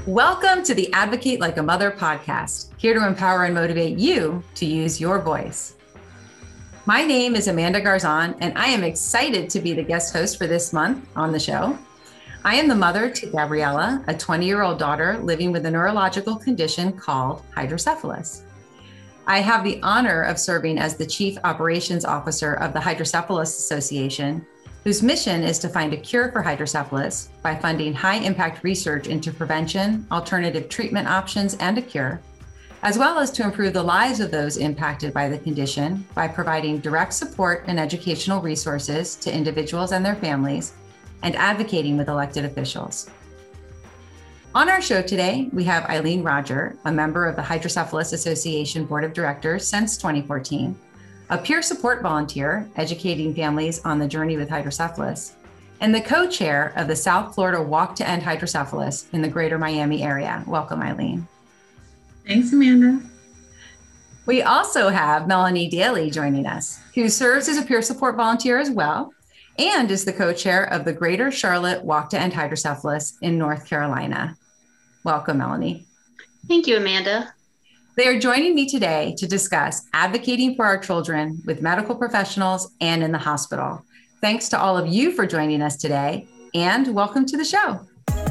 Welcome to the Advocate Like a Mother podcast, here to empower and motivate you to use your voice. My name is Amanda Garzon, and I am excited to be the guest host for this month on the show. I am the mother to Gabriella, a 20-year-old daughter living with a neurological condition called hydrocephalus. I have the honor of serving as the Chief Operations Officer of the Hydrocephalus Association, whose mission is to find a cure for hydrocephalus by funding high-impact research into prevention, alternative treatment options, and a cure, as well as to improve the lives of those impacted by the condition by providing direct support and educational resources to individuals and their families, and advocating with elected officials. On our show today, we have Eileen Roger, a member of the Hydrocephalus Association Board of Directors since 2014, a peer support volunteer educating families on the journey with hydrocephalus, and the co-chair of the South Florida Walk to End Hydrocephalus in the greater Miami area. Welcome, Eileen. Thanks, Amanda. We also have Melanie Daly joining us, who serves as a peer support volunteer as well, and is the co-chair of the Greater Charlotte Walk to End Hydrocephalus in North Carolina. Welcome, Melanie. Thank you, Amanda. They are joining me today to discuss advocating for our children with medical professionals and in the hospital. Thanks to all of you for joining us today, and welcome to the show.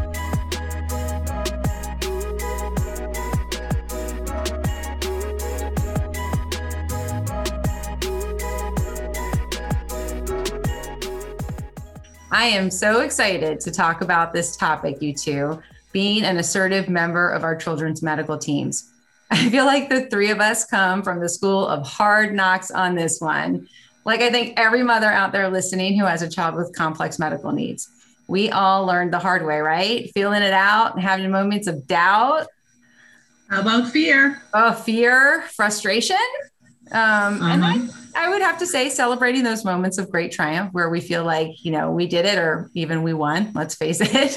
I am so excited to talk about this topic, you two, being an assertive member of our children's medical teams. I feel like the three of us come from the school of hard knocks on this one. Like I think every mother out there listening who has a child with complex medical needs. We all learned the hard way, right? Feeling it out and having moments of doubt. How about fear? Oh, fear, frustration. And I would have to say celebrating those moments of great triumph where we feel like, you know, we did it or even we won, let's face it,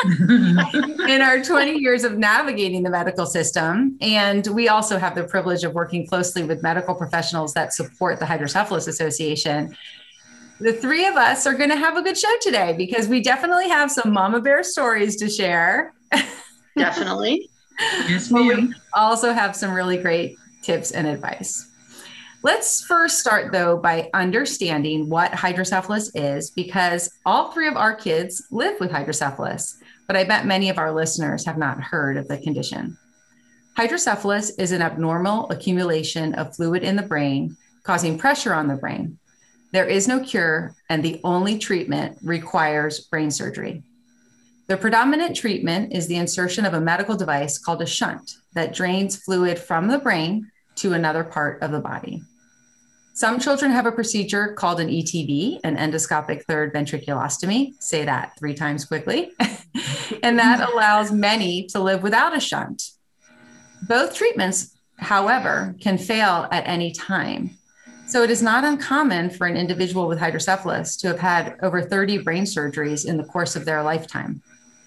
in our 20 years of navigating the medical system. And we also have the privilege of working closely with medical professionals that support the Hydrocephalus Association. The three of us are going to have a good show today because we definitely have some mama bear stories to share. Definitely. Yes, But ma'am. we also have some really great tips and advice. Let's first start, though, by understanding what hydrocephalus is, because all three of our kids live with hydrocephalus, but I bet many of our listeners have not heard of the condition. Hydrocephalus is an abnormal accumulation of fluid in the brain, causing pressure on the brain. There is no cure, and the only treatment requires brain surgery. The predominant treatment is the insertion of a medical device called a shunt that drains fluid from the brain to another part of the body. Some children have a procedure called an ETV, an endoscopic third ventriculostomy. Say that 3 times quickly. And that allows many to live without a shunt. Both treatments, however, can fail at any time. So it is not uncommon for an individual with hydrocephalus to have had over 30 brain surgeries in the course of their lifetime,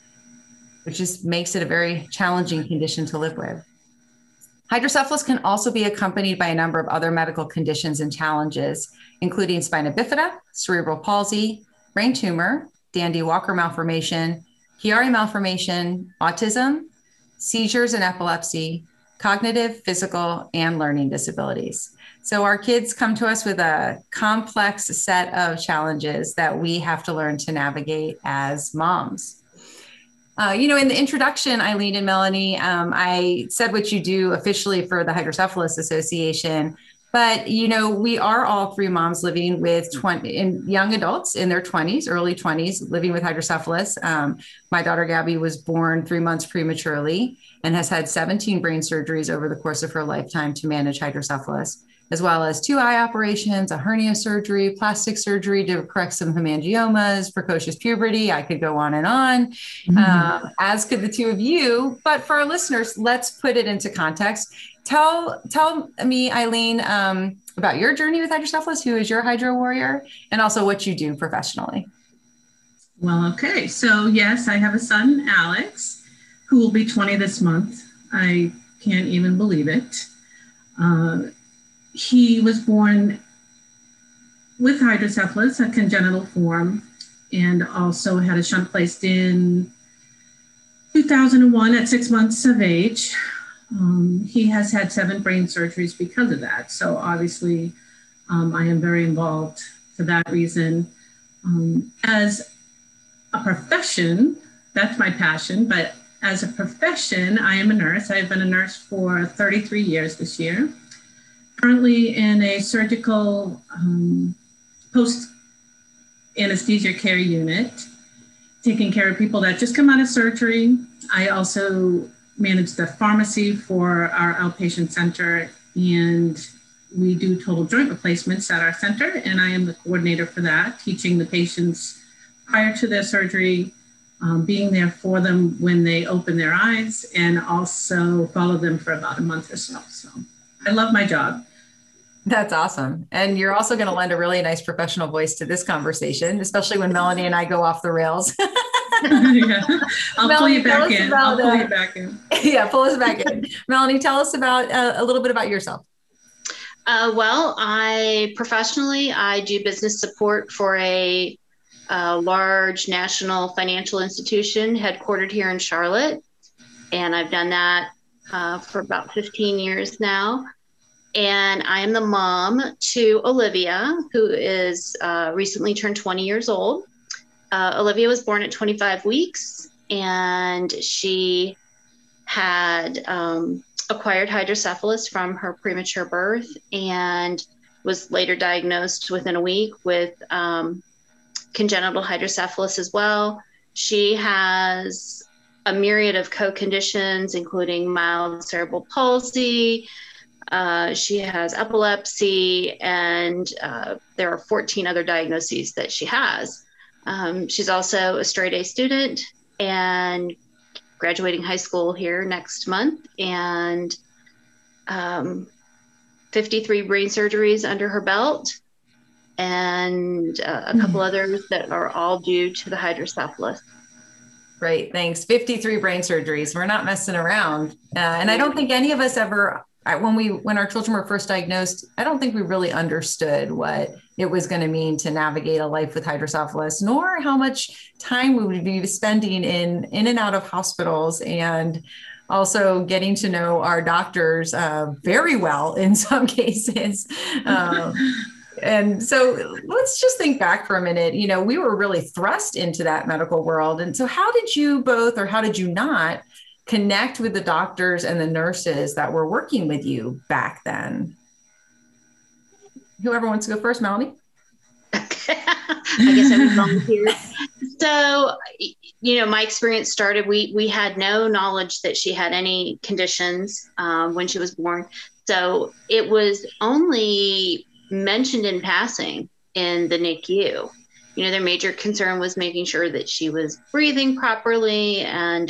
which just makes it a very challenging condition to live with. Hydrocephalus can also be accompanied by a number of other medical conditions and challenges, including spina bifida, cerebral palsy, brain tumor, Dandy-Walker malformation, Chiari malformation, autism, seizures and epilepsy, cognitive, physical, and learning disabilities. So our kids come to us with a complex set of challenges that we have to learn to navigate as moms. In the introduction, Eileen and Melanie, I said what you do officially for the Hydrocephalus Association, but, we are all three moms living with young adults in their 20s, early 20s, living with hydrocephalus. My daughter, Gabby, was born 3 months prematurely and has had 17 brain surgeries over the course of her lifetime to manage hydrocephalus, as well as 2 eye operations, a hernia surgery, plastic surgery to correct some hemangiomas, precocious puberty. I could go on and on, as could the two of you. But for our listeners, let's put it into context. Tell me, Eileen, about your journey with hydrocephalus, who is your hydro warrior, and also what you do professionally. Well, okay. So yes, I have a son, Alex, who will be 20 this month. I can't even believe it. He was born with hydrocephalus, a congenital form, and also had a shunt placed in 2001 at 6 months of age. He has had 7 brain surgeries because of that. So obviously, I am very involved for that reason. As a profession, that's my passion, but as a profession, I am a nurse. I've been a nurse for 33 years this year. Currently in a surgical post-anesthesia care unit, taking care of people that just come out of surgery. I also manage the pharmacy for our outpatient center, and we do total joint replacements at our center, and I am the coordinator for that, teaching the patients prior to their surgery, being there for them when they open their eyes, and also follow them for about a month or so. So I love my job. That's awesome. And you're also going to lend a really nice professional voice to this conversation, especially when Melanie and I go off the rails. Yeah. I'll pull you back in. I'll pull you back in. Yeah, pull us back in. Melanie, tell us about a little bit about yourself. Well, I do business support for a large national financial institution headquartered here in Charlotte. And I've done that for about 15 years now. And I am the mom to Olivia, who is recently turned 20 years old. Olivia was born at 25 weeks, and she had acquired hydrocephalus from her premature birth and was later diagnosed within a week with congenital hydrocephalus as well. She has a myriad of co-conditions, including mild cerebral palsy. She has epilepsy, and there are 14 other diagnoses that she has. She's also a straight A student and graduating high school here next month, and 53 brain surgeries under her belt, and a couple others that are all due to the hydrocephalus. Great, thanks. 53 brain surgeries. We're not messing around. And I don't think any of us ever, when our children were first diagnosed, I don't think we really understood what it was going to mean to navigate a life with hydrocephalus, nor how much time we would be spending in and out of hospitals, and also getting to know our doctors very well in some cases. And so let's just think back for a minute. You know, we were really thrust into that medical world. And so how did you both, or how did you not, connect with the doctors and the nurses that were working with you back then? Whoever wants to go first, Melanie? I guess I would volunteer. So, you know, my experience started, we had no knowledge that she had any conditions when she was born. So it was only mentioned in passing in the NICU. You know, their major concern was making sure that she was breathing properly and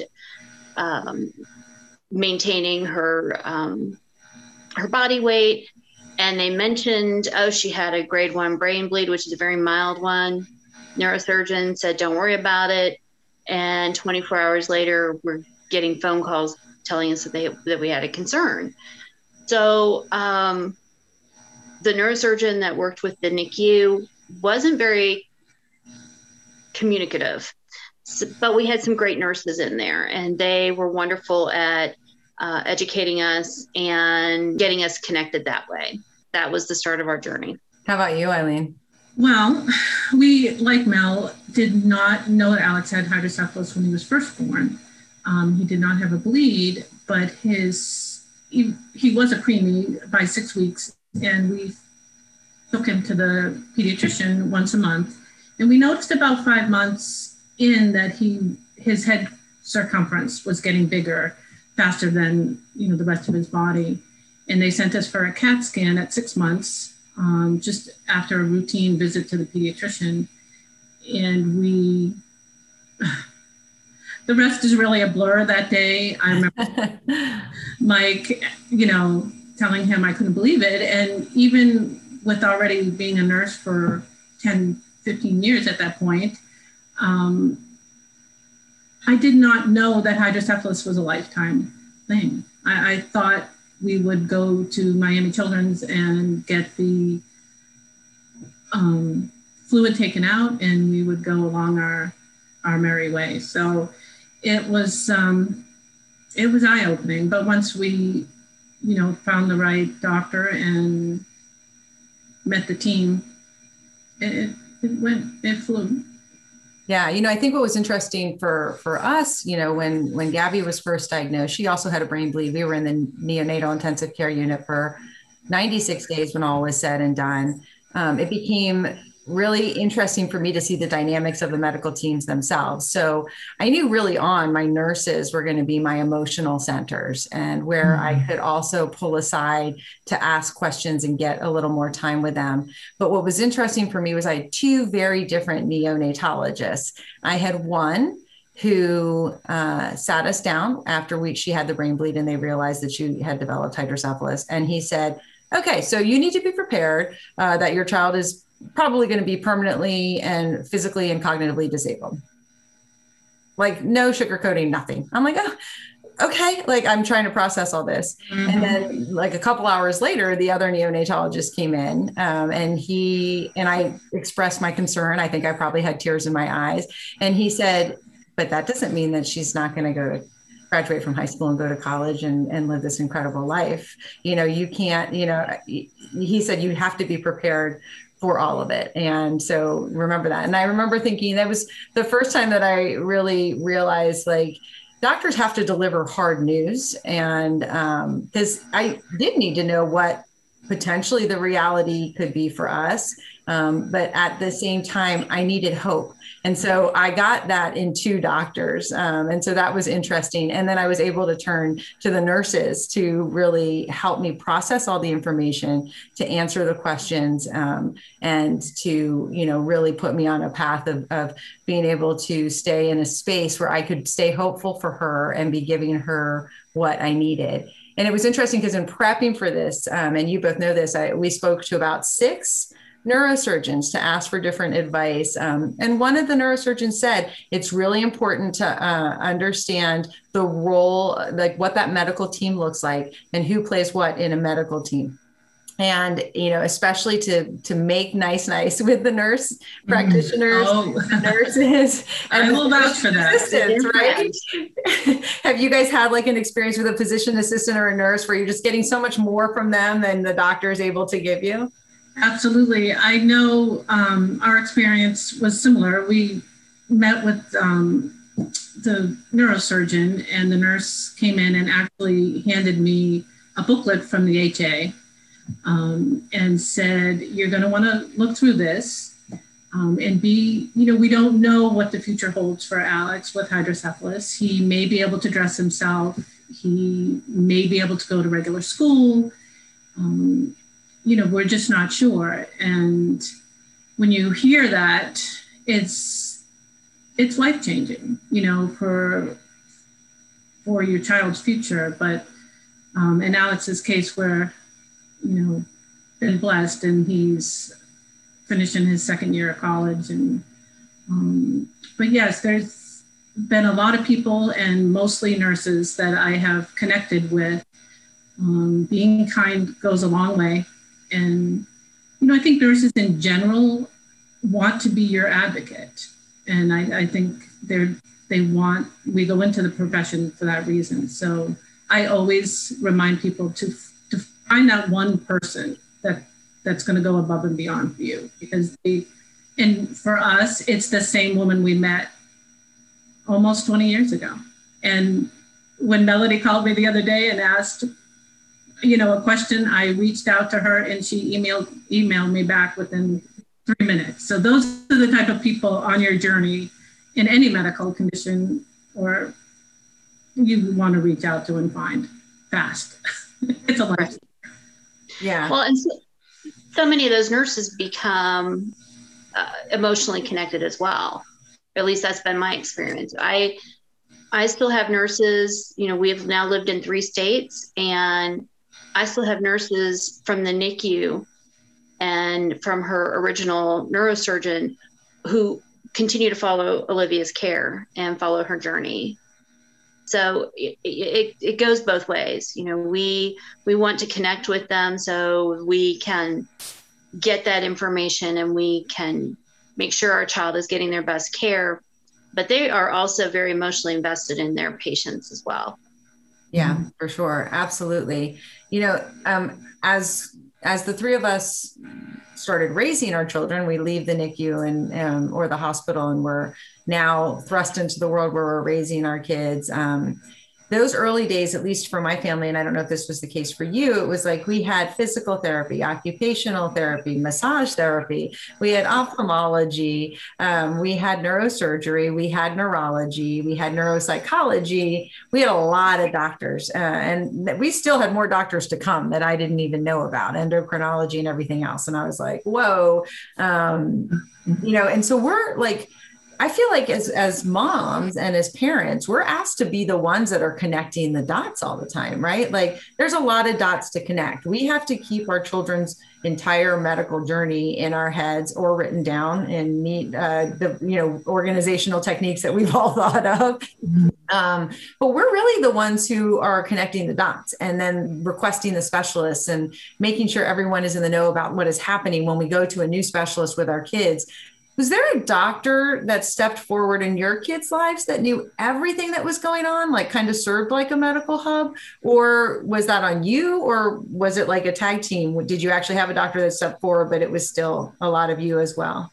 maintaining her body weight. And they mentioned, she had a grade 1 brain bleed, which is a very mild one. Neurosurgeon said, don't worry about it. And 24 hours later, we're getting phone calls telling us that we had a concern. So the neurosurgeon that worked with the NICU wasn't very communicative, but we had some great nurses in there, and they were wonderful at educating us and getting us connected that way. That was the start of our journey. How about you, Eileen? Well, we, like Mel, did not know that Alex had hydrocephalus when he was first born. He did not have a bleed, but he was a preemie by 6 weeks, and we took him to the pediatrician once a month. And we noticed about 5 months in that his head circumference was getting bigger faster than, you know, the rest of his body. And they sent us for a CAT scan at 6 months, just after a routine visit to the pediatrician. And the rest is really a blur that day. I remember Mike, you know, telling him I couldn't believe it. And even with already being a nurse for 10, 15 years at that point, I did not know that hydrocephalus was a lifetime thing. I thought we would go to Miami Children's and get the fluid taken out, and we would go along our merry way. So it was eye-opening. But once we, found the right doctor and met the team, it flew. Yeah, I think what was interesting for us, when Gabby was first diagnosed, she also had a brain bleed. We were in the neonatal intensive care unit for 96 days when all was said and done. It became really interesting for me to see the dynamics of the medical teams themselves. So I knew really on my nurses were going to be my emotional centers, and where I could also pull aside to ask questions and get a little more time with them. But what was interesting for me was I had two very different neonatologists. I had one who sat us down after she had the brain bleed and they realized that she had developed hydrocephalus. And he said, okay, so you need to be prepared that your child is probably going to be permanently and physically and cognitively disabled. Like, no sugarcoating, nothing. I'm like, oh, okay. Like, I'm trying to process all this. Mm-hmm. And then like a couple hours later, the other neonatologist came in and I expressed my concern. I think I probably had tears in my eyes. And he said, but that doesn't mean that she's not going to go to graduate from high school and go to college and live this incredible life. You can't, he said, you have to be prepared for all of it. And so remember that. And I remember thinking that was the first time that I really realized, like, doctors have to deliver hard news. And because I did need to know what potentially the reality could be for us. But at the same time, I needed hope. And so I got that in two doctors. And so that was interesting. And then I was able to turn to the nurses to really help me process all the information, to answer the questions, and to, really put me on a path of being able to stay in a space where I could stay hopeful for her and be giving her what I needed. And it was interesting because in prepping for this, and you both know this, we spoke to about 6 neurosurgeons to ask for different advice. And one of the neurosurgeons said, it's really important to understand the role, like what that medical team looks like and who plays what in a medical team. And, especially to make nice with the nurse practitioners, nurses. I will vouch for that. Right? Have you guys had like an experience with a physician assistant or a nurse where you're just getting so much more from them than the doctor is able to give you? Absolutely. I know our experience was similar. We met with the neurosurgeon, and the nurse came in and actually handed me a booklet from the HA and said, you're going to want to look through this and we don't know what the future holds for Alex with hydrocephalus. He may be able to dress himself. He may be able to go to regular school. We're just not sure. And when you hear that, it's life-changing, for your child's future. But in Alex's case, where, been blessed and he's finishing his second year of college. And but yes, there's been a lot of people, and mostly nurses, that I have connected with. Being kind goes a long way. And, I think nurses in general want to be your advocate. And I think we go into the profession for that reason. So I always remind people to find that one person that's going to go above and beyond for you, because and for us, it's the same woman we met almost 20 years ago. And when Melody called me the other day and asked, a question, I reached out to her and she emailed me back within 3 minutes. So those are the type of people on your journey in any medical condition or you want to reach out to and find fast. It's a life. Yeah. Well, and so many of those nurses become emotionally connected as well. Or at least that's been my experience. I still have nurses, we have now lived in 3 states, and I still have nurses from the NICU and from her original neurosurgeon who continue to follow Olivia's care and follow her journey. So it goes both ways. We want to connect with them so we can get that information and we can make sure our child is getting their best care. but they are also very emotionally invested in their patients as well. Yeah, for sure. Absolutely. You know, as the three of us started raising our children, we leave the NICU and or the hospital, and we're now thrust into the world where we're raising our kids. Those early days, at least for my family, and I don't know if this was the case for you, it was like we had physical therapy, occupational therapy, massage therapy, we had ophthalmology, we had neurosurgery, we had neurology, we had neuropsychology, we had a lot of doctors, and we still had more doctors to come that I didn't even know about, endocrinology and everything else. And I was like, whoa, you know, and so we're like, I feel like as moms and as parents, we're asked to be the ones that are connecting the dots all the time, right? Like there's a lot of dots to connect. We have to keep our children's entire medical journey in our heads or written down and meet the, you know, organizational techniques that we've all thought of. But we're really the ones who are connecting the dots and then requesting the specialists and making sure everyone is in the know about what is happening when we go to a new specialist with our kids. Was there a doctor that stepped forward in your kids' lives that knew everything that was going on, like kind of served like a medical hub? Or was that on you? Or was it like a tag team? Did you actually have a doctor that stepped forward, but it was still a lot of you as well?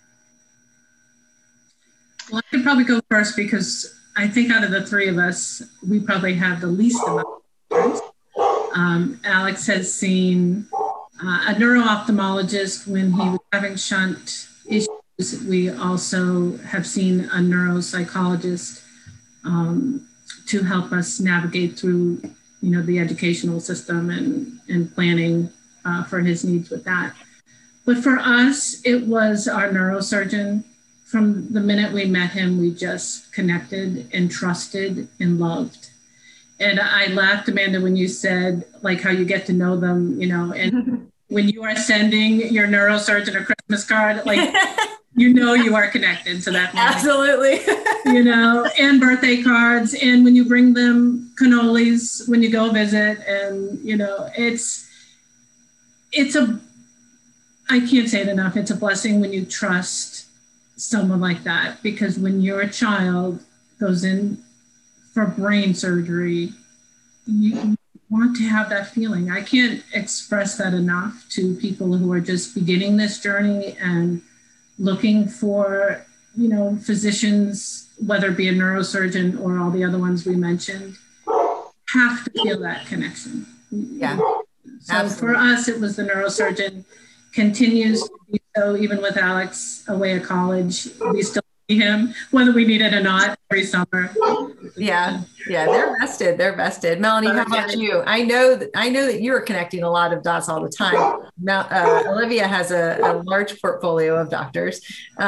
Well, I could probably go first because I think out of the three of us, we probably have the least amount of experience. Alex has seen a neuro-ophthalmologist when he was having shunt issues. We also have seen a neuropsychologist to help us navigate through, you know, the educational system and planning for his needs with that. But for us, it was our neurosurgeon. From the minute we met him, we just connected and trusted and loved. And I laughed, Amanda, when you said like how you get to know them, you know, and when you are sending your neurosurgeon a Christmas card, like you know you are connected to that man. Absolutely. You know, and birthday cards, and when you bring them cannolis when you go visit, and you know, it's a, I can't say it enough, it's a blessing when you trust someone like that, because when your child goes in for brain surgery, you want to have that feeling. I can't express that enough to people who are just beginning this journey and looking for, you know, physicians, whether it be a neurosurgeon or all the other ones we mentioned, have to feel that connection. Yeah. So Absolutely. for us, it was the neurosurgeon, continues to be so, even with Alex away at college, we still see him, whether we need it or not, every summer. Yeah. Yeah. They're vested. They're vested. Melanie, how about you? I know that you're connecting a lot of dots all the time. Now, Olivia has a large portfolio of doctors.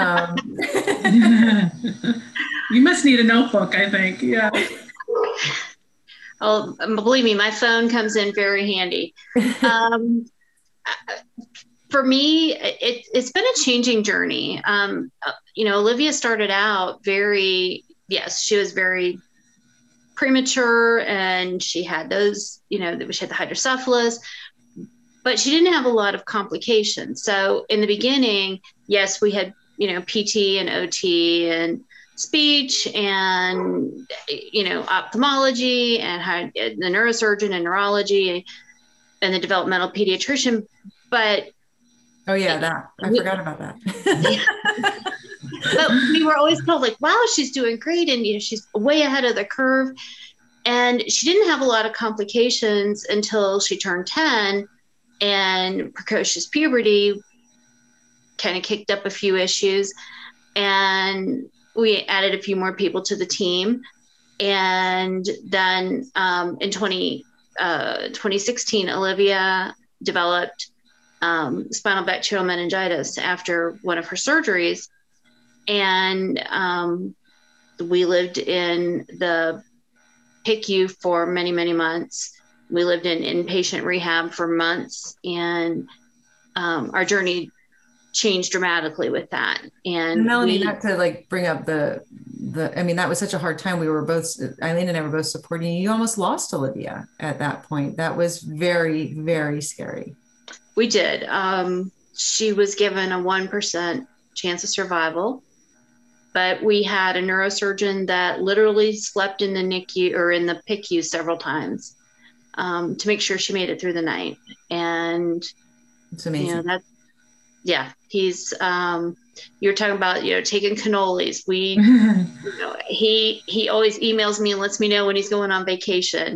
You must need a notebook, I think. Yeah. Oh, believe me, my phone comes in very handy. For me, it's been a changing journey. You know, Olivia started out she was very premature, and she had those, you know, she had the hydrocephalus, but she didn't have a lot of complications. So in the beginning, yes, we had, you know, PT and OT and speech and, you know, ophthalmology and the neurosurgeon and neurology and the developmental pediatrician. But oh yeah, I forgot about that. But we were always told like, wow, she's doing great. And, you know, she's way ahead of the curve. And she didn't have a lot of complications until she turned 10, and precocious puberty kind of kicked up a few issues. And we added a few more people to the team. And then in 2016, Olivia developed spinal bacterial meningitis after one of her surgeries. And we lived in the PICU for many, many months. We lived in inpatient rehab for months, and our journey changed dramatically with that. And Melanie, not to like bring up I mean, that was such a hard time. We were both, Eileen and I were both supporting you. You almost lost Olivia at that point. That was very, very scary. We did. She was given a 1% chance of survival. But we had a neurosurgeon that literally slept in the NICU or in the PICU several times to make sure she made it through the night. And it's amazing. He's you're talking about, taking cannolis. He always emails me and lets me know when he's going on vacation.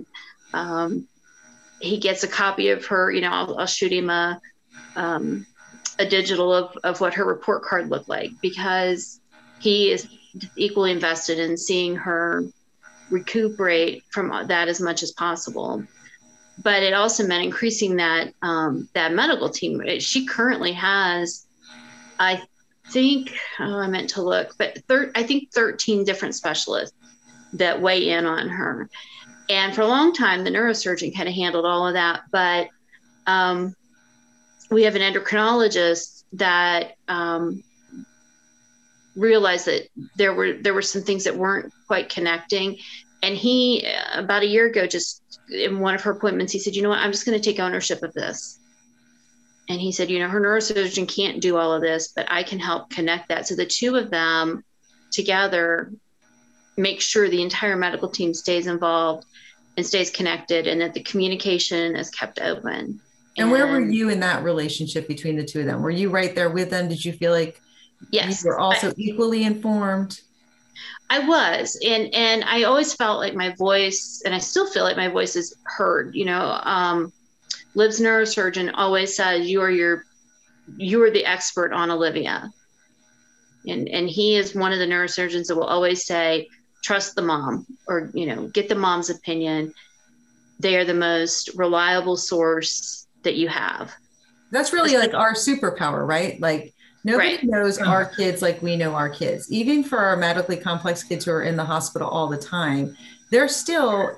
He gets a copy of her, I'll shoot him a digital of what her report card looked like, because he is equally invested in seeing her recuperate from that as much as possible. But it also meant increasing that medical team. She currently has, I meant to look, but I think 13 different specialists that weigh in on her. And for a long time, the neurosurgeon kind of handled all of that. But we have an endocrinologist that realized that there were some things that weren't quite connecting. And he, about a year ago, just in one of her appointments, he said, you know what, I'm just going to take ownership of this. And he said, her neurosurgeon can't do all of this, but I can help connect that. So the two of them together make sure the entire medical team stays involved and stays connected, and that the communication is kept open. And where were you in that relationship between the two of them? Were you right there with them? Did you feel like yes, you were also equally informed? I was. And I always felt like my voice, and I still feel like my voice is heard. Liv's neurosurgeon always says, you are the expert on Olivia. And he is one of the neurosurgeons that will always say, trust the mom, or, get the mom's opinion. They are the most reliable source that you have. That's really like our superpower, right? Like nobody knows our kids like we know our kids. Even for our medically complex kids who are in the hospital all the time, they're still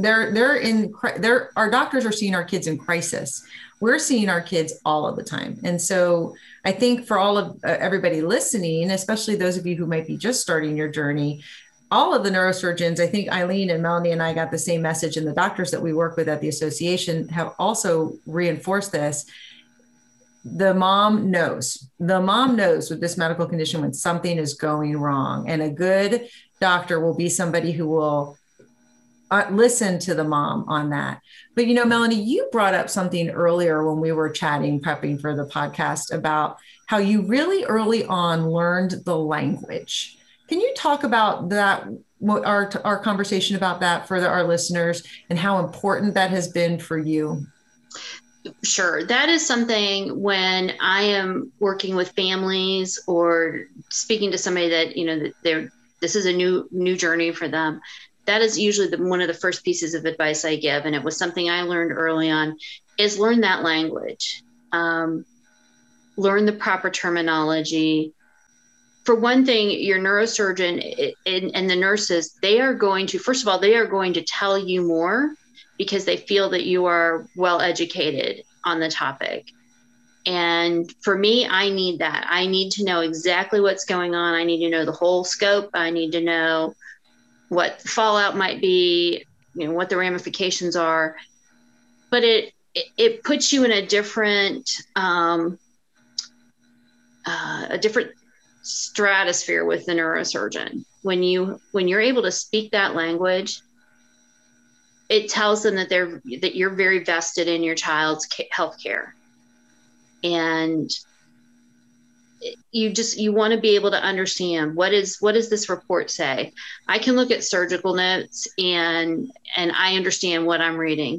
our doctors are seeing our kids in crisis. We're seeing our kids all of the time. And so I think for all of everybody listening, especially those of you who might be just starting your journey, all of the neurosurgeons, I think Eileen and Melanie and I got the same message, and the doctors that we work with at the association have also reinforced this. The mom knows with this medical condition when something is going wrong, and a good doctor will be somebody who will listen to the mom on that. But, Melanie, you brought up something earlier when we were chatting, prepping for the podcast, about how you really early on learned the language. Can you talk about that, our conversation about that for our listeners, and how important that has been for you? Sure. That is something when I am working with families or speaking to somebody that, this is a new journey for them. That is usually one of the first pieces of advice I give. And it was something I learned early on, is learn that language, learn the proper terminology. For one thing, your neurosurgeon and the nurses, they are going to tell you more because they feel that you are well educated on the topic. And for me, I need that. I need to know exactly what's going on. I need to know the whole scope. I need to know what the fallout might be, what the ramifications are. But it puts you in a different stratosphere with the neurosurgeon. When you're able to speak that language, it tells them that you're very vested in your child's health care. And you want to be able to understand what does this report say. I can look at surgical notes and I understand what I'm reading.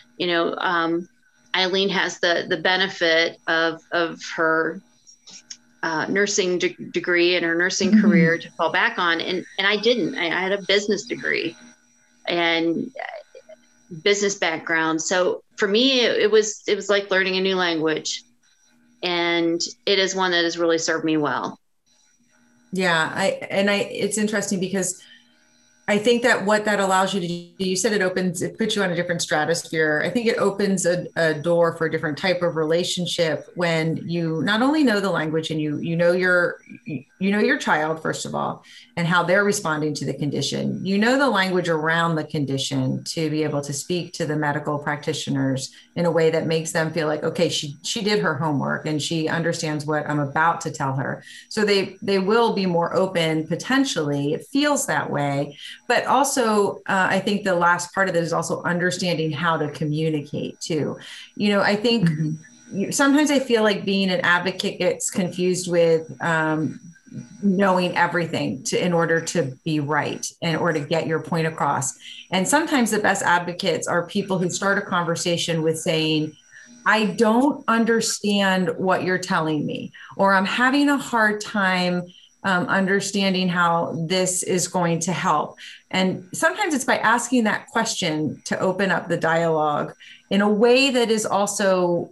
Eileen has the benefit of her nursing degree and her nursing career to fall back on. And I didn't. I had a business degree and business background. So for me, it was like learning a new language. And it is one that has really served me well. Yeah. It's interesting because I think that what that allows you to do, you said it puts you on a different stratosphere. I think it opens a door for a different type of relationship when you not only know the language and you know your child, first of all, and how they're responding to the condition. You know the language around the condition to be able to speak to the medical practitioners in a way that makes them feel like, okay, she did her homework and she understands what I'm about to tell her. So they will be more open potentially. It feels that way. But also, I think the last part of it is also understanding how to communicate too. I think sometimes I feel like being an advocate gets confused with knowing everything in order to be right and or to get your point across. And sometimes the best advocates are people who start a conversation with saying, I don't understand what you're telling me, or I'm having a hard time understanding how this is going to help. And sometimes it's by asking that question to open up the dialogue in a way that is also,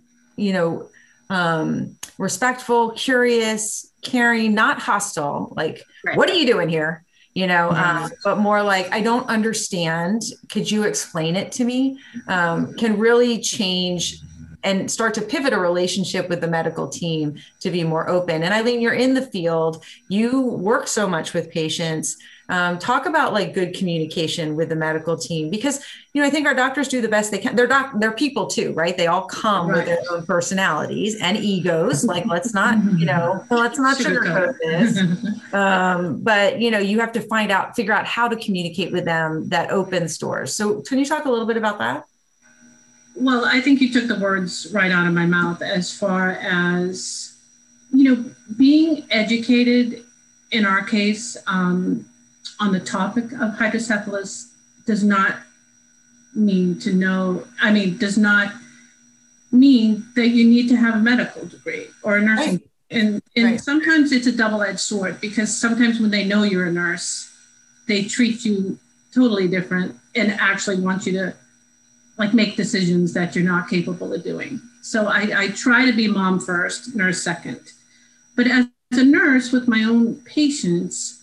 respectful, curious, caring, not hostile. Like, right. What are you doing here? But more like, I don't understand. Could you explain it to me? Can really change and start to pivot a relationship with the medical team to be more open. And Eileen, you're in the field. You work so much with patients. Talk about like good communication with the medical team, because, I think our doctors do the best they can. They're people too, right? They all come with their own personalities and egos. Like, let's not sugarcoat this. But, you have to figure out how to communicate with them that opens doors. So can you talk a little bit about that? Well, I think you took the words right out of my mouth as far as, being educated in our case on the topic of hydrocephalus does not mean does not mean that you need to have a medical degree or a nursing. Right. And sometimes it's a double-edged sword, because sometimes when they know you're a nurse, they treat you totally different and actually want you to make decisions that you're not capable of doing. So I try to be mom first, nurse second. But as a nurse with my own patients,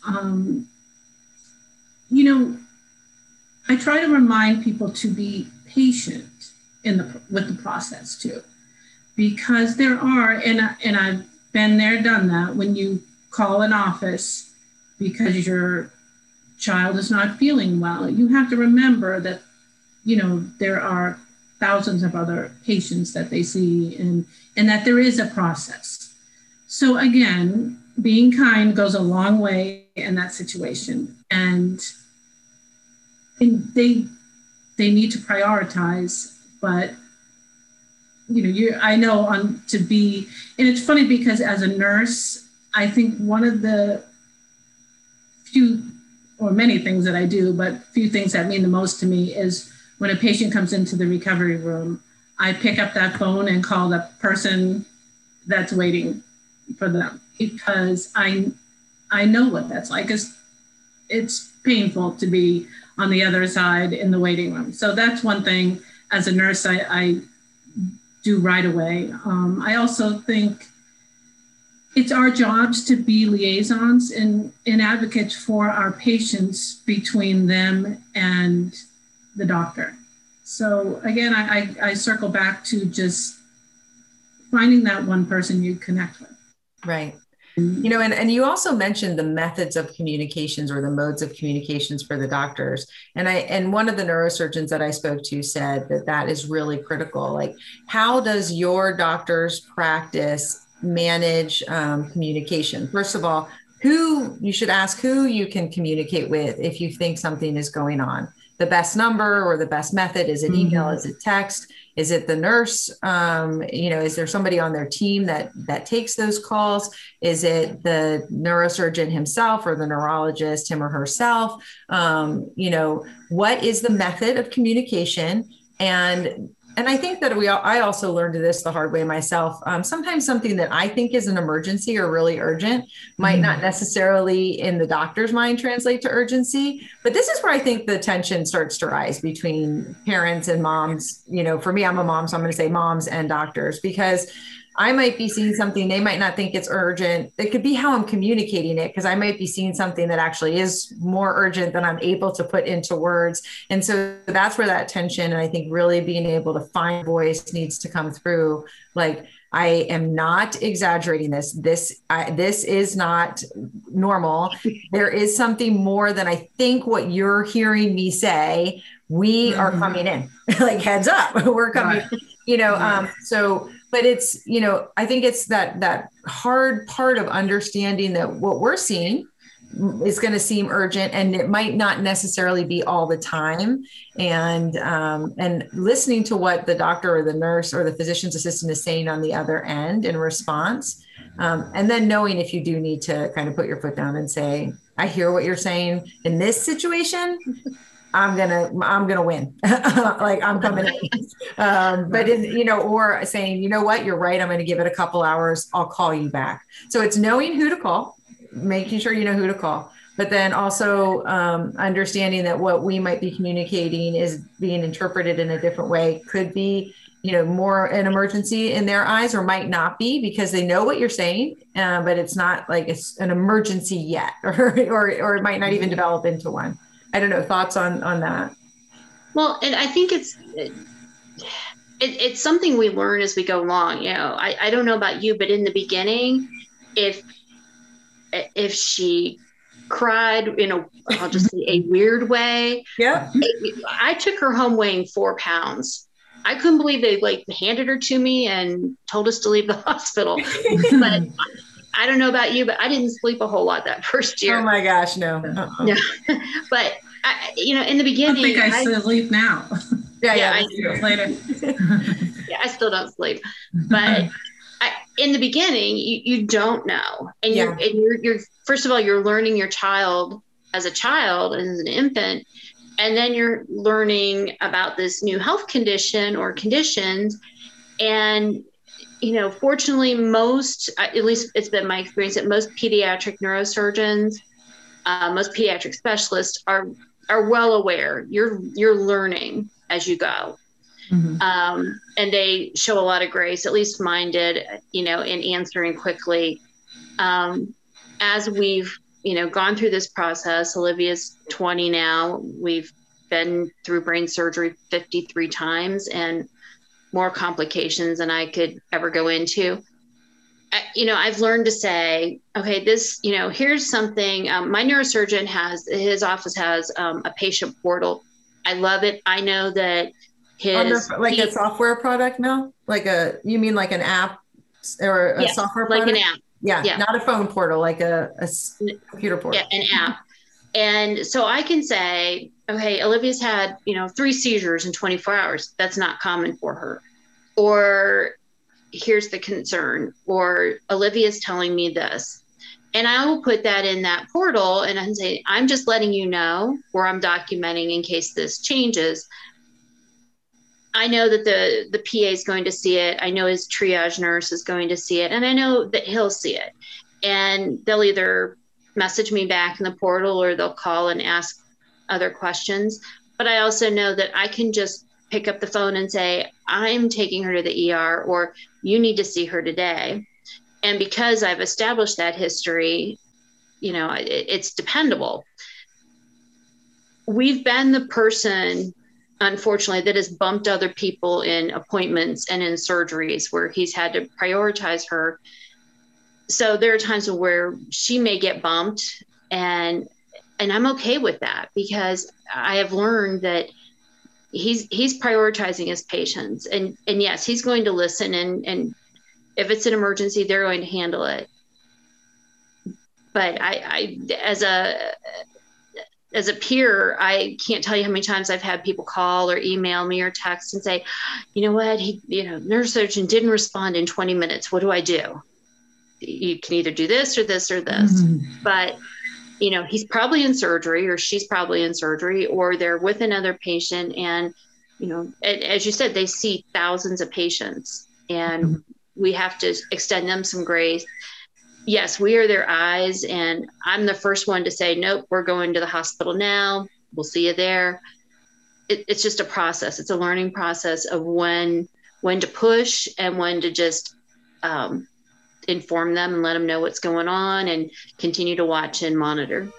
I try to remind people to be patient with the process too, because there are, and I've been there, done that, when you call an office because your child is not feeling well, you have to remember that there are thousands of other patients that they see, and that there is a process. So again, being kind goes a long way in that situation. And they need to prioritize, but and it's funny because as a nurse, I think one of the few or many things that I do, but few things that mean the most to me is when a patient comes into the recovery room, I pick up that phone and call the person that's waiting for them, because I know what that's like. It's painful to be on the other side in the waiting room. So that's one thing as a nurse I do right away. I also think it's our jobs to be liaisons and advocates for our patients between them and the doctor. So again, I circle back to just finding that one person you connect with. Right. And you also mentioned the methods of communications or the modes of communications for the doctors. And one of the neurosurgeons that I spoke to said that is really critical. Like, how does your doctor's practice manage communication? First of all, you should ask who you can communicate with if you think something is going on. The best number or the best method, is it email? Is it text? Is it the nurse? Is there somebody on their team that takes those calls? Is it the neurosurgeon himself or the neurologist, him or herself? What is the method of communication? And I think that I also learned this the hard way myself. Sometimes something that I think is an emergency or really urgent might not necessarily in the doctor's mind translate to urgency. But this is where I think the tension starts to rise between parents and moms. For me, I'm a mom, so I'm going to say moms and doctors, because I might be seeing something, they might not think it's urgent. It could be how I'm communicating it, because I might be seeing something that actually is more urgent than I'm able to put into words. And so that's where that tension, and I think really being able to find voice needs to come through. Like, I am not exaggerating this. This is not normal. There is something more than I think what you're hearing me say. We are coming in, like, heads up, we're coming, right. So, but it's, I think it's that hard part of understanding that what we're seeing is going to seem urgent, and it might not necessarily be all the time. And listening to what the doctor or the nurse or the physician's assistant is saying on the other end in response. And then knowing if you do need to kind of put your foot down and say, I hear what you're saying in this situation. I'm gonna win. Like, I'm coming in. But or saying, you know what, you're right, I'm going to give it a couple hours, I'll call you back. So it's knowing who to call, making sure you know who to call, but then also understanding that what we might be communicating is being interpreted in a different way. Could be, more an emergency in their eyes, or might not be, because they know what you're saying, but it's not like it's an emergency yet, or it might not even develop into one. I don't know, thoughts on that? Well, and I think it's something we learn as we go along. I don't know about you, but in the beginning, if she cried I'll just say a weird way. Yeah. I took her home weighing 4 pounds. I couldn't believe they handed her to me and told us to leave the hospital. But I don't know about you, but I didn't sleep a whole lot that first year. Oh my gosh, no. No. But in the beginning, I think I sleep now. Yeah, I do later. Yeah, I still don't sleep. But in the beginning, you don't know, and you're first of all, you're learning your child as a child and as an infant, and then you're learning about this new health condition or conditions, and fortunately, at least it's been my experience, that most pediatric neurosurgeons, most pediatric specialists are well aware. You're learning as you go. Mm-hmm. And they show a lot of grace, at least mine did, in answering quickly. As we've, gone through this process, Olivia's 20 now, we've been through brain surgery 53 times and more complications than I could ever go into. I've learned to say, okay, this, here's something. My neurosurgeon his office has a patient portal. I love it. I know that a software product now, you mean like an app or a software product? Like an app. Yeah. Not a phone portal, like a computer portal. Yeah, an app. And so I can say, okay, Olivia's had, 3 seizures in 24 hours. That's not common for her. Or here's the concern, or Olivia's telling me this. And I will put that in that portal and I say, I'm just letting you know, or I'm documenting in case this changes. I know that the PA is going to see it. I know his triage nurse is going to see it. And I know that he'll see it. And they'll either message me back in the portal or they'll call and ask other questions. But I also know that I can just pick up the phone and say, I'm taking her to the ER, or you need to see her today. And because I've established that history, it's dependable. We've been the person, unfortunately, that has bumped other people in appointments and in surgeries where he's had to prioritize her. So there are times where she may get bumped, and I'm okay with that, because I have learned that he's prioritizing his patients, and yes, he's going to listen, and if it's an emergency, they're going to handle it. But I as a peer, I can't tell you how many times I've had people call or email me or text and say, you know what, neurosurgeon didn't respond in 20 minutes. What do I do? You can either do this or this or this. Mm-hmm. But he's probably in surgery, or she's probably in surgery, or they're with another patient. And, as you said, they see thousands of patients, and mm-hmm. we have to extend them some grace. Yes, we are their eyes. And I'm the first one to say, nope, we're going to the hospital now. We'll see you there. It's just a process. It's a learning process of when to push and when to just inform them and let them know what's going on and continue to watch and monitor.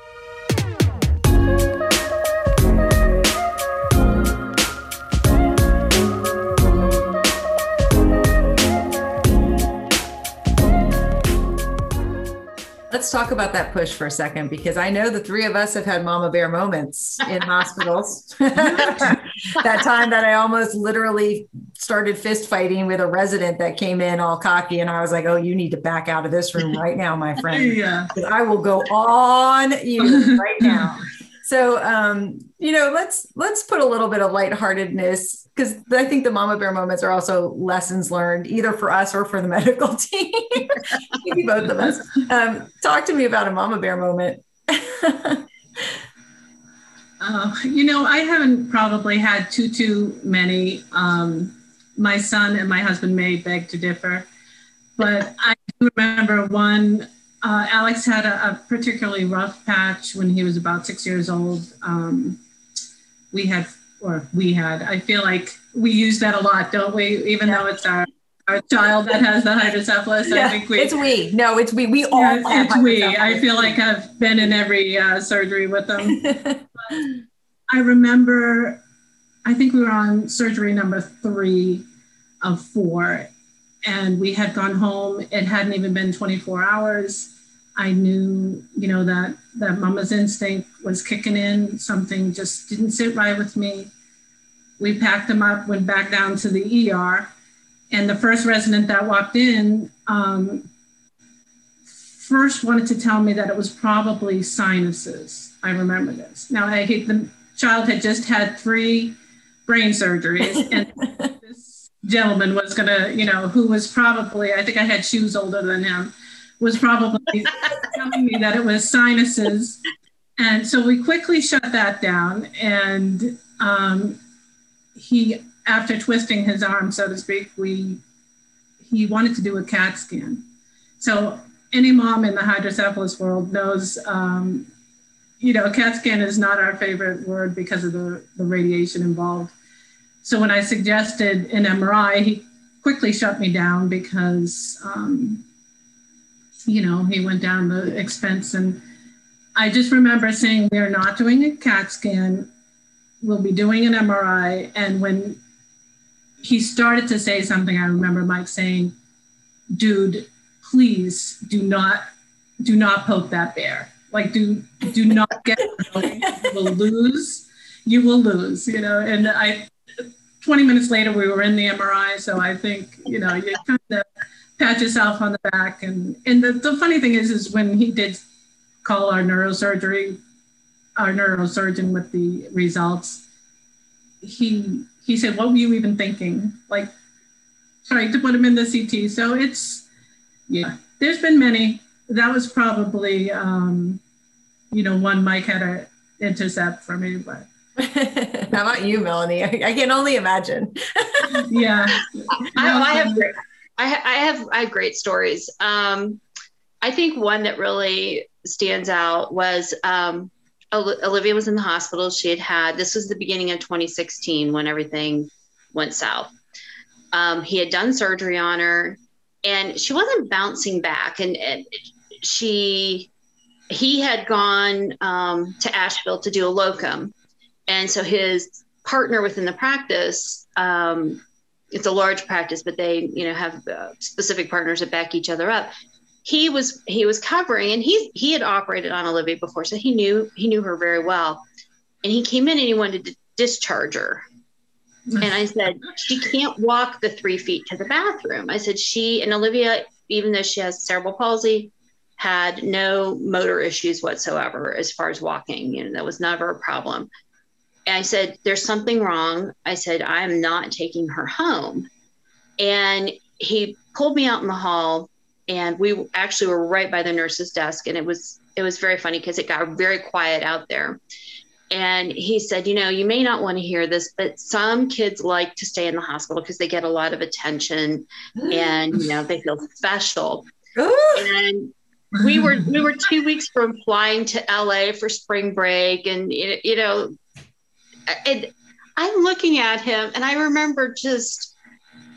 Let's talk about that push for a second, because I know the three of us have had mama bear moments in hospitals. That time that I almost literally started fist fighting with a resident that came in all cocky, and I was like, oh, you need to back out of this room right now, my friend. Yeah. I will go on you right now. So, let's put a little bit of lightheartedness, because I think the mama bear moments are also lessons learned, either for us or for the medical team. Maybe both of us. Talk to me about a mama bear moment. I haven't probably had too many. My son and my husband may beg to differ, but I do remember one. Alex had a particularly rough patch when he was about 6 years old. I feel like we use that a lot, don't we? Even though it's our child that has the hydrocephalus. Yeah, I think it's we. No, it's we. We all have it's we. I feel like I've been in every surgery with them. I remember, I think we were on surgery number 3 of 4, and we had gone home. It hadn't even been 24 hours. I knew, that mama's instinct was kicking in. Something just didn't sit right with me. We packed him up, went back down to the ER. And the first resident that walked in first wanted to tell me that it was probably sinuses. I remember this. Now, the child had just had 3 brain surgeries, and this gentleman was going to, who was probably, I think I had shoes older than him, was probably telling me that it was sinuses. And so we quickly shut that down. And he, after twisting his arm, so to speak, he wanted to do a CAT scan. So any mom in the hydrocephalus world knows, CAT scan is not our favorite word because of the radiation involved. So when I suggested an MRI, he quickly shut me down because, he went down the expense. And I just remember saying, we're not doing a CAT scan. We'll be doing an MRI. And when he started to say something, I remember Mike saying, dude, please do not poke that bear. Like, do not get it. You will lose, and 20 minutes later, we were in the MRI. So I think, you kind of pat yourself on the back. And the funny thing is when he did call our neurosurgeon with the results, he said, what were you even thinking? Like, trying to put him in the CT. So there's been many. That was probably, one Mike had to intercept for me, but. How about you, Melanie? I can only imagine. Yeah. I have great stories. I think one that really stands out was Olivia was in the hospital. This was the beginning of 2016 when everything went south. He had done surgery on her, and she wasn't bouncing back. And he had gone to Asheville to do a locum. And so his partner within the practice, it's a large practice, but they, have specific partners that back each other up. He was covering, and he had operated on Olivia before, so he knew her very well. And he came in and he wanted to discharge her. And I said, she can't walk the 3 feet to the bathroom. I said, and Olivia, even though she has cerebral palsy, had no motor issues whatsoever as far as walking. That was never a problem. And I said, there's something wrong. I said, I'm not taking her home. And he pulled me out in the hall, and we actually were right by the nurse's desk. And it was very funny because it got very quiet out there. And he said, you may not want to hear this, but some kids like to stay in the hospital because they get a lot of attention and, they feel special. And we were 2 weeks from flying to LA for spring break. And, I'm looking at him, and I remember just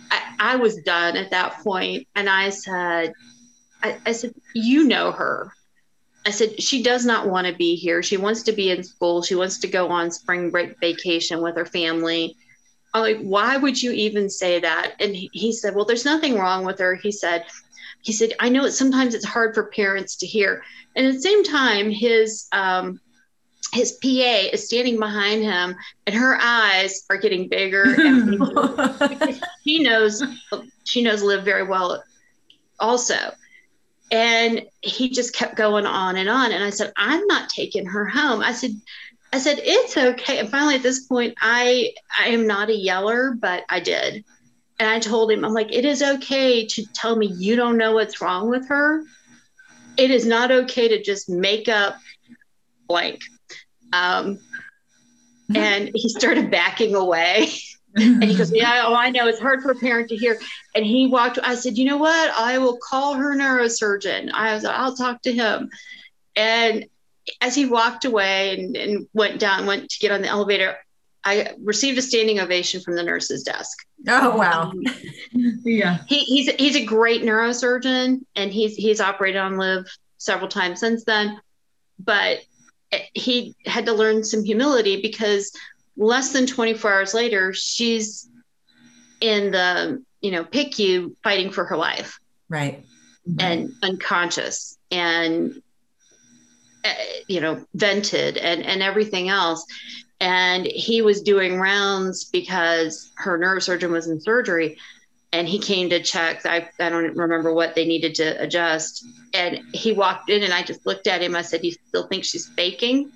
I was done at that point. And I said, you know her. I said, she does not want to be here. She wants to be in school. She wants to go on spring break vacation with her family. I'm like, why would you even say that? And he said, well, there's nothing wrong with her. He said, I know sometimes it's hard for parents to hear. And at the same time, his PA is standing behind him and her eyes are getting bigger and bigger because she knows Liv very well also. And he just kept going on. And I said, I'm not taking her home. I said, it's okay. And finally, at this point, I am not a yeller, but I did. And I told him, I'm like, it is okay to tell me you don't know what's wrong with her. It is not okay to just make up blank. And he started backing away. And he goes, yeah, I know. It's hard for a parent to hear. And he walked. I said, you know what? I will call her neurosurgeon. I'll talk to him. And as he walked away and went to get on the elevator, I received a standing ovation from the nurse's desk. Oh, wow. Yeah. He's a great neurosurgeon, and he's operated on Liv several times since then. But he had to learn some humility because less than 24 hours later, she's in the, PICU fighting for her life. Right. And unconscious and, vented and everything else. And he was doing rounds because her neurosurgeon was in surgery, and he came to check. I don't remember what they needed to adjust. And he walked in and I just looked at him. I said, you still think she's faking?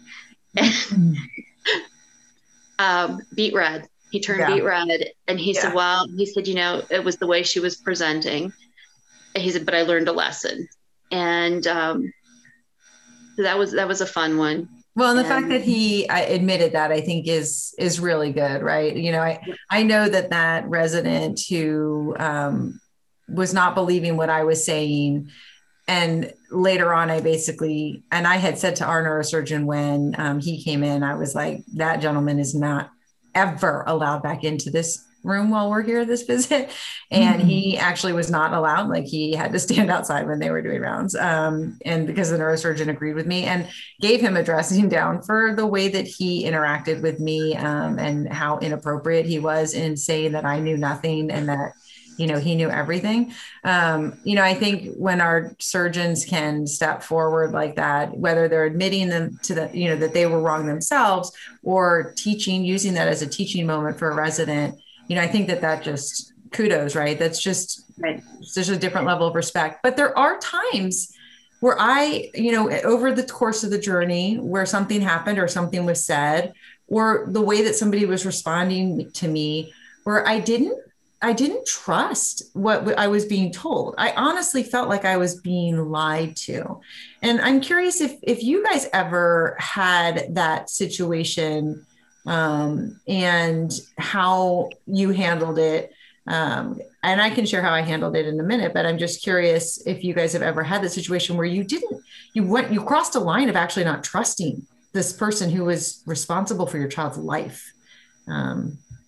Beet red. He turned beet red, and he said, well, it was the way she was presenting. And he said, but I learned a lesson. And that was a fun one. Well, and the fact that he admitted that, I think is really good, right? I know that resident who was not believing what I was saying, and later on, I had said to our neurosurgeon when he came in, I was like, that gentleman is not ever allowed back into this room while we're here this visit. And he actually was not allowed. Like, he had to stand outside when they were doing rounds. And because the neurosurgeon agreed with me and gave him a dressing down for the way that he interacted with me, and how inappropriate he was in saying that I knew nothing and that, he knew everything. I think when our surgeons can step forward like that, whether they're admitting them to that they were wrong themselves, or using that as a teaching moment for a resident, I think that just kudos, right? That's just, right. There's a different level of respect. But there are times where over the course of the journey, where something happened or something was said, or the way that somebody was responding to me, where I didn't trust what I was being told. I honestly felt like I was being lied to. And I'm curious if you guys ever had that situation, and how you handled it. And I can share how I handled it in a minute, but I'm just curious if you guys have ever had the situation where you crossed a line of actually not trusting this person who was responsible for your child's life. Has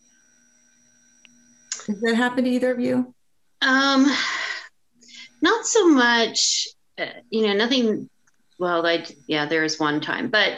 that happened to either of you? Not so much, nothing. Well, there is one time, but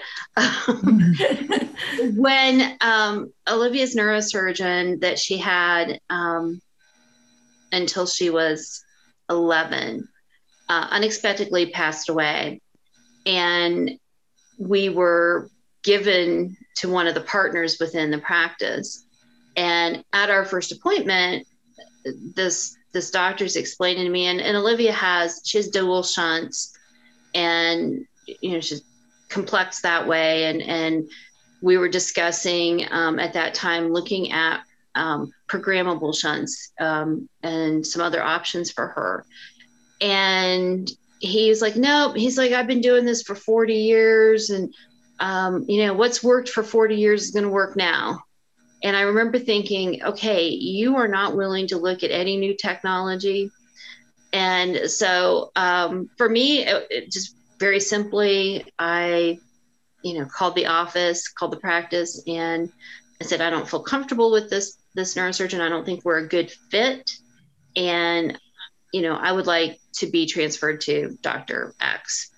when Olivia's neurosurgeon that she had until she was 11 unexpectedly passed away, and we were given to one of the partners within the practice. And at our first appointment, this doctor's explaining to me, and Olivia she has dual shunts. And, she's complex that way. And we were discussing at that time, looking at programmable shunts and some other options for her. And he's like, nope. He's like, I've been doing this for 40 years. And, what's worked for 40 years is going to work now. And I remember thinking, okay, you are not willing to look at any new technology. And so for me, it just very simply, I, called the office, called the practice, and I said, I don't feel comfortable with this this neurosurgeon. I don't think we're a good fit. And, I would like to be transferred to Dr. X.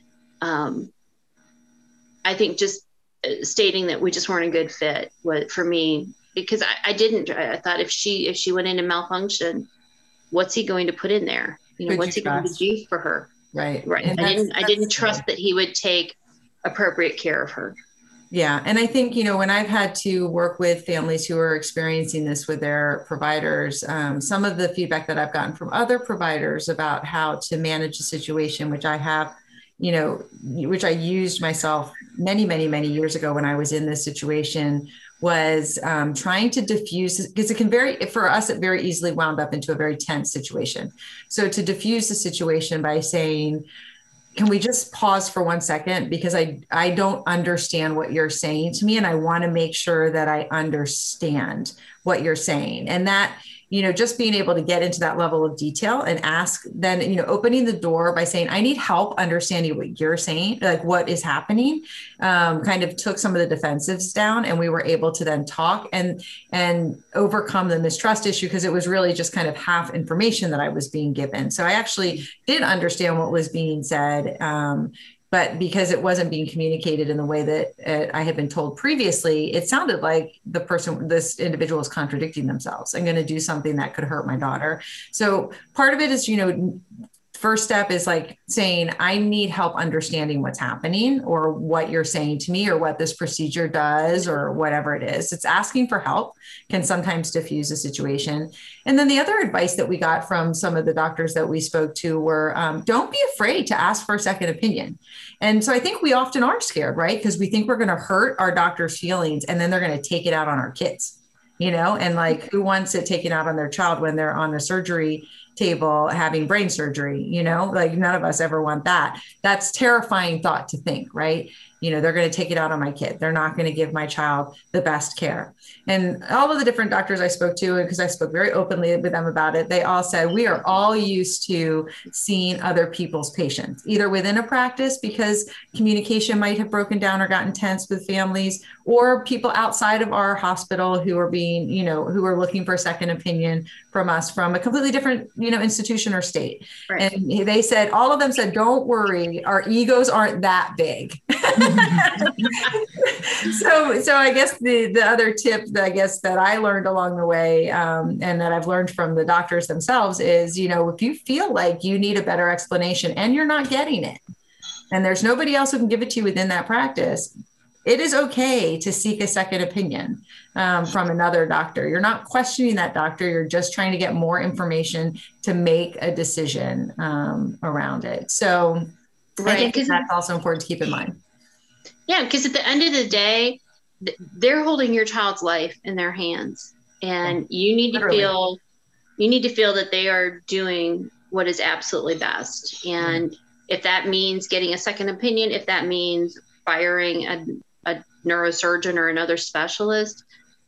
I think just stating that we just weren't a good fit for me, because I thought if she went into malfunction, what's he going to put in there? What's he going to do for her? Right. Right. I didn't trust that he would take appropriate care of her. Yeah. And I think, when I've had to work with families who are experiencing this with their providers, some of the feedback that I've gotten from other providers about how to manage the situation, which I have, which I used myself many, many, many years ago when I was in this situation, was trying to diffuse, because for us, it very easily wound up into a very tense situation. So to diffuse the situation by saying, can we just pause for 1 second? Because I don't understand what you're saying to me. And I want to make sure that I understand what you're saying. And that, just being able to get into that level of detail and ask, then, opening the door by saying, I need help understanding what you're saying, like what is happening, kind of took some of the defensives down, and we were able to then talk and overcome the mistrust issue, because it was really just kind of half information that I was being given. So I actually did understand what was being said. But because it wasn't being communicated in the way that I had been told previously, it sounded like this individual was contradicting themselves and going to do something that could hurt my daughter. So part of it is, first step is like saying, I need help understanding what's happening, or what you're saying to me, or what this procedure does, or whatever it is. It's asking for help can sometimes diffuse a situation. And then the other advice that we got from some of the doctors that we spoke to were, don't be afraid to ask for a second opinion. And so I think we often are scared, right? Because we think we're going to hurt our doctor's feelings, and then they're going to take it out on our kids, and like, who wants it taken out on their child when they're on the surgery table having brain surgery, like none of us ever want that. That's terrifying thought to think, right? They're going to take it out on my kid. They're not going to give my child the best care. And all of the different doctors I spoke to, because I spoke very openly with them about it, they all said, we are all used to seeing other people's patients, either within a practice because communication might have broken down or gotten tense with families, or people outside of our hospital who are being, who are looking for a second opinion from us from a completely different, institution or state. Right. And they said, all of them said, don't worry, our egos aren't that big. So I guess the other tip that I learned along the way, and that I've learned from the doctors themselves is, if you feel like you need a better explanation and you're not getting it, and there's nobody else who can give it to you within that practice, it is okay to seek a second opinion from another doctor. You're not questioning that doctor. You're just trying to get more information to make a decision around it. So I think that's also important to keep in mind. Yeah, because at the end of the day, they're holding your child's life in their hands, and you need to feel that they are doing what is absolutely best. And if that means getting a second opinion, if that means firing a neurosurgeon or another specialist,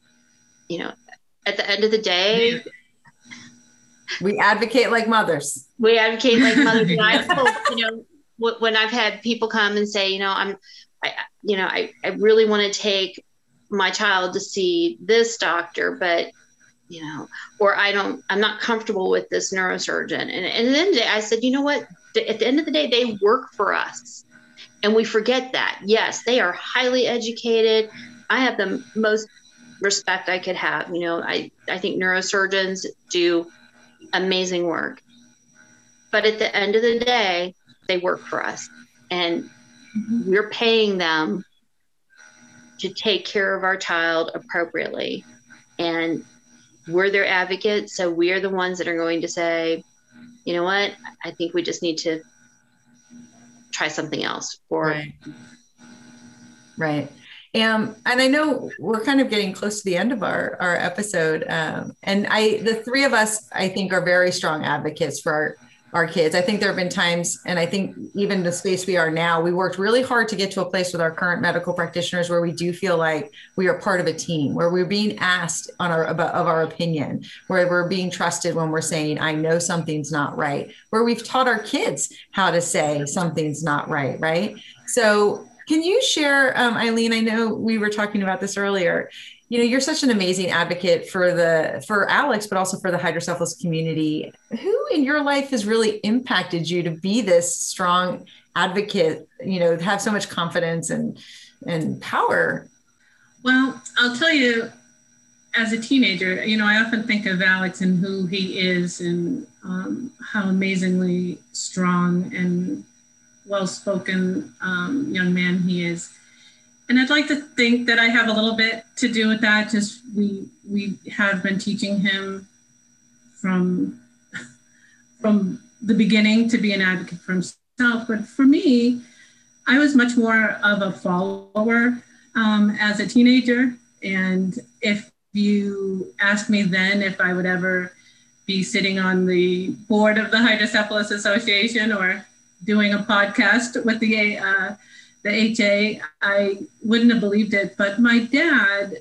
at the end of the day, we advocate like mothers. We advocate like mothers. And I hope, when I've had people come and say, I really want to take my child to see this doctor, but, or I'm not comfortable with this neurosurgeon. And at the end of the day, I said, you know what? At the end of the day, they work for us. And we forget that. Yes, they are highly educated. I have the most respect I could have. I think neurosurgeons do amazing work. But at the end of the day, they work for us. And we're paying them to take care of our child appropriately. And we're their advocates. So we are the ones that are going to say, you know what, I think we just need to try something else. Right. And I know we're kind of getting close to the end of our episode. And the three of us, I think, are very strong advocates for our kids. I think there have been times, and I think even the space we are now, we worked really hard to get to a place with our current medical practitioners where we do feel like we are part of a team, where we're being asked of our opinion, where we're being trusted when we're saying, I know something's not right, where we've taught our kids how to say something's not right, right? So can you share, Eileen, I know we were talking about this earlier, You're such an amazing advocate for Alex, but also for the hydrocephalus community. Who in your life has really impacted you to be this strong advocate, have so much confidence and power? Well, I'll tell you, as a teenager, I often think of Alex and who he is and how amazingly strong and well-spoken young man he is. And I'd like to think that I have a little bit to do with that. Just we have been teaching him from the beginning to be an advocate for himself. But for me, I was much more of a follower as a teenager. And if you asked me then if I would ever be sitting on the board of the Hydrocephalus Association or doing a podcast with the HA, I wouldn't have believed it. But my dad,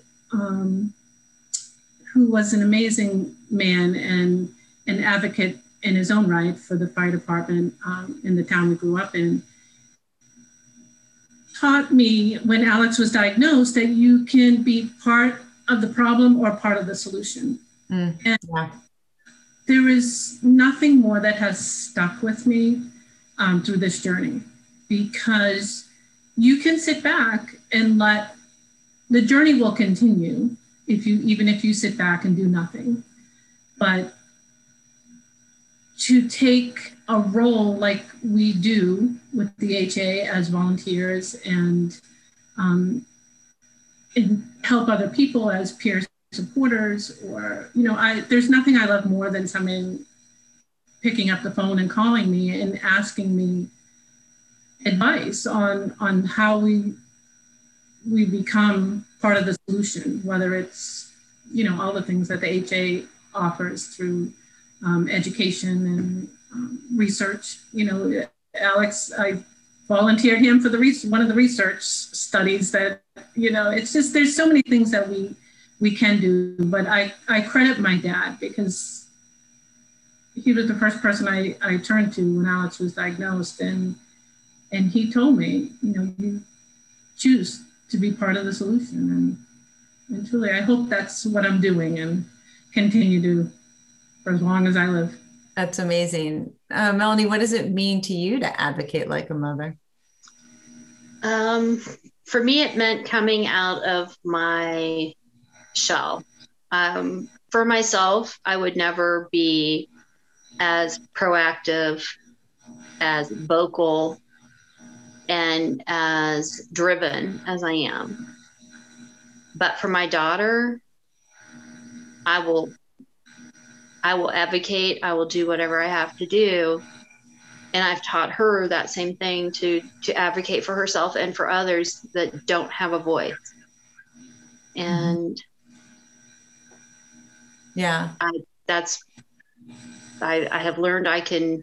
who was an amazing man and an advocate in his own right for the fire department in the town we grew up in, taught me when Alex was diagnosed that you can be part of the problem or part of the solution. And there is nothing more that has stuck with me through this journey, because you can sit back and let the journey will continue even if you sit back and do nothing. But to take a role like we do with the HA as volunteers and help other people as peer supporters, or, there's nothing I love more than someone picking up the phone and calling me and asking me advice on how we become part of the solution, whether it's, all the things that the HA offers through education and research. Alex, I volunteered him for one of the research studies that, it's just, there's so many things that we can do. But I credit my dad, because he was the first person I turned to when Alex was diagnosed. And he told me, you choose to be part of the solution. And truly, I hope that's what I'm doing and continue to for as long as I live. That's amazing. Melanie, what does it mean to you to advocate like a mother? For me, it meant coming out of my shell. For myself, I would never be as proactive, as vocal, and as driven as I am. But for my daughter, I will advocate. I will do whatever I have to do. And I've taught her that same thing, to advocate for herself and for others that don't have a voice. And I have learned I can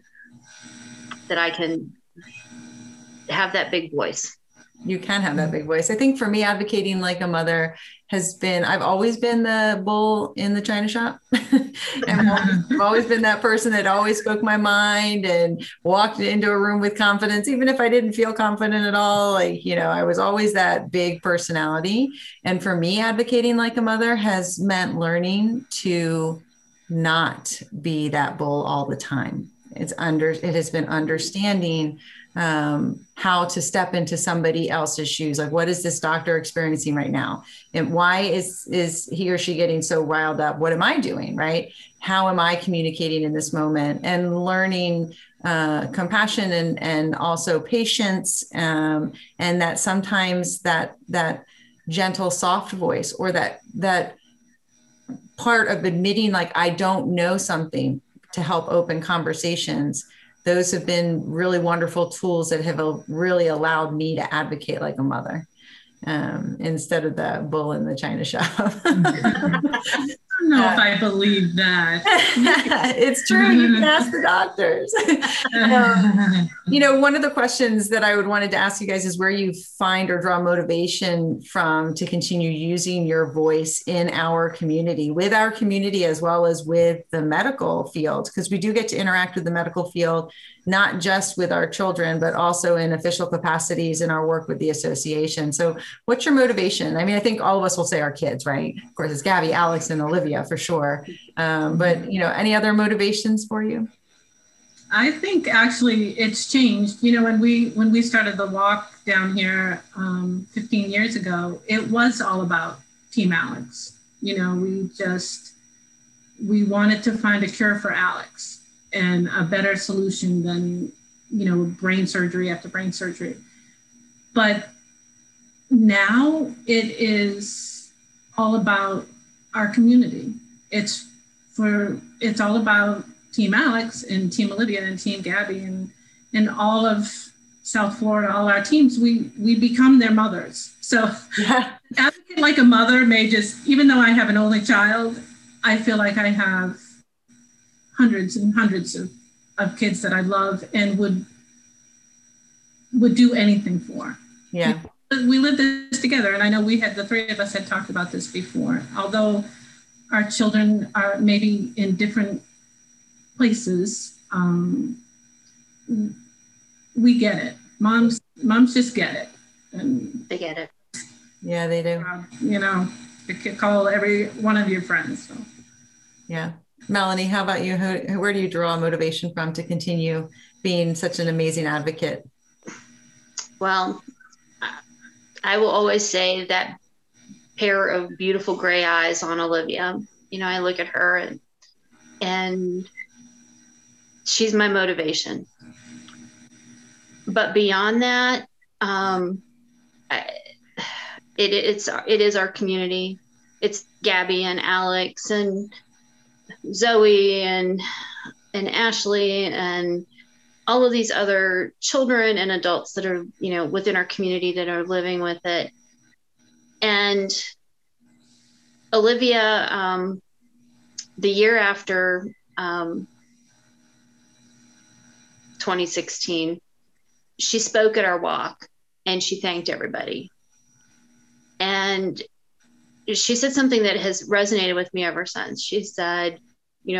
have that big voice. You can have that big voice. I think for me, advocating like a mother has been, I've always been the bull in the china shop. And I've always been that person that always spoke my mind and walked into a room with confidence, even if I didn't feel confident at all. I was always that big personality. And for me, advocating like a mother has meant learning to not be that bull all the time. It has been understanding how to step into somebody else's shoes. Like, what is this doctor experiencing right now? And why is he or she getting so riled up? What am I doing? Right? How am I communicating in this moment? And learning compassion and also patience. And that sometimes that gentle, soft voice, or that part of admitting, like, I don't know something, to help open conversations. Those have been really wonderful tools that have really allowed me to advocate like a mother, instead of the bull in the china shop. I'm know if I believe that. It's true. You can ask the doctors. One of the questions that I wanted to ask you guys is where you find or draw motivation from to continue using your voice in our community, with our community, as well as with the medical field, because we do get to interact with the medical field, not just with our children, but also in official capacities in our work with the association. So what's your motivation? I mean, I think all of us will say our kids, right? Of course, it's Gabby, Alex, and Olivia for sure. But any other motivations for you? I think actually it's changed. When we started the walk down here 15 years ago, it was all about Team Alex. We wanted to find a cure for Alex and a better solution than, brain surgery after brain surgery. But now it is all about our community. It's all about Team Alex and Team Olivia and Team Gabby and all of South Florida, all our teams. We become their mothers. So advocate like a mother may just, even though I have an only child, I feel like I have hundreds and hundreds of kids that I love and would do anything for. Yeah. We live this together. And I know the three of us had talked about this before, although our children are maybe in different places. We get it. Moms just get it. And they get it. Yeah, they do. You could call every one of your friends. So. Yeah. Melanie, how about you? Where do you draw motivation from to continue being such an amazing advocate? Well, I will always say that pair of beautiful gray eyes on Olivia. I look at her and she's my motivation. But beyond that, it is our community. It's Gabby and Alex and Zoe and Ashley and all of these other children and adults that are, within our community that are living with it. And Olivia, the year after 2016, she spoke at our walk and she thanked everybody. And she said something that has resonated with me ever since. She said, we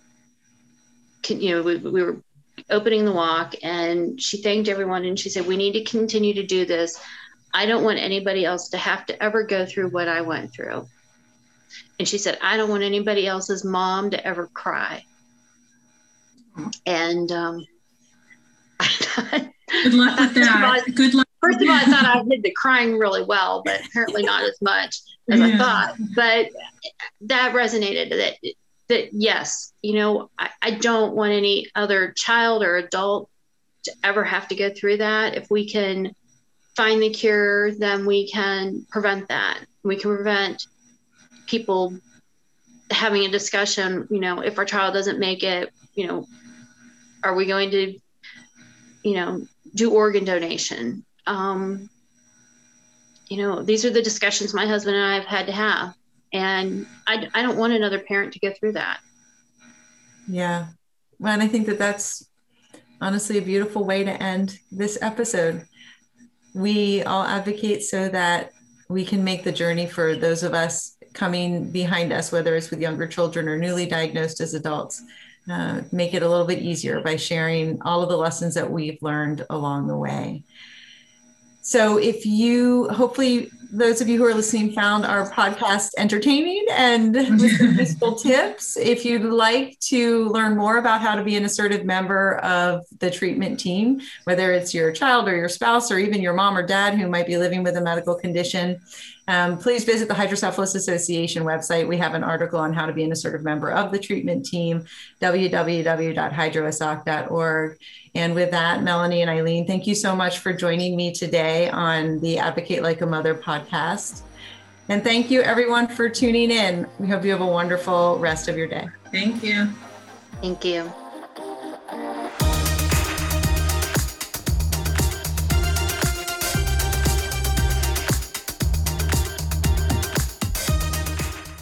were opening the walk and she thanked everyone. And she said, we need to continue to do this. I don't want anybody else to have to ever go through what I went through. And she said, I don't want anybody else's mom to ever cry. And good luck with that. Good luck. First of all, I thought I did the crying really well, but apparently not as much as I thought. But that resonated, that yes, I don't want any other child or adult to ever have to go through that. If we can find the cure, then we can prevent that. We can prevent people having a discussion, if our child doesn't make it, are we going to, do organ donation? These are the discussions my husband and I have had to have. And I don't want another parent to go through that. Yeah. Well, and I think that that's honestly a beautiful way to end this episode. We all advocate so that we can make the journey for those of us coming behind us, whether it's with younger children or newly diagnosed as adults, make it a little bit easier by sharing all of the lessons that we've learned along the way. So hopefully those of you who are listening found our podcast entertaining and with some useful tips. If you'd like to learn more about how to be an assertive member of the treatment team, whether it's your child or your spouse or even your mom or dad who might be living with a medical condition, please visit the Hydrocephalus Association website. We have an article on how to be an assertive member of the treatment team, www.hydroasoc.org. And with that, Melanie and Eileen, thank you so much for joining me today on the Advocate Like a Mother podcast. And thank you everyone for tuning in. We hope you have a wonderful rest of your day. Thank you. Thank you.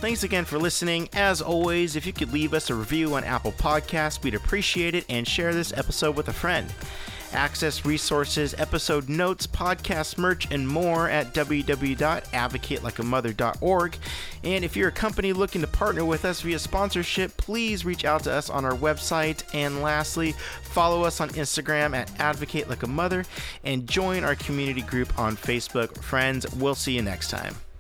thanks again for listening. As always, if you could leave us a review on Apple Podcasts, we'd appreciate it, and share this episode with a friend. Access resources, episode notes, podcast merch, and more at www.advocatelikeamother.org. And if you're a company looking to partner with us via sponsorship, please reach out to us on our website. And lastly, follow us on Instagram at Advocate Like a Mother and join our community group on Facebook. Friends, we'll see you next time.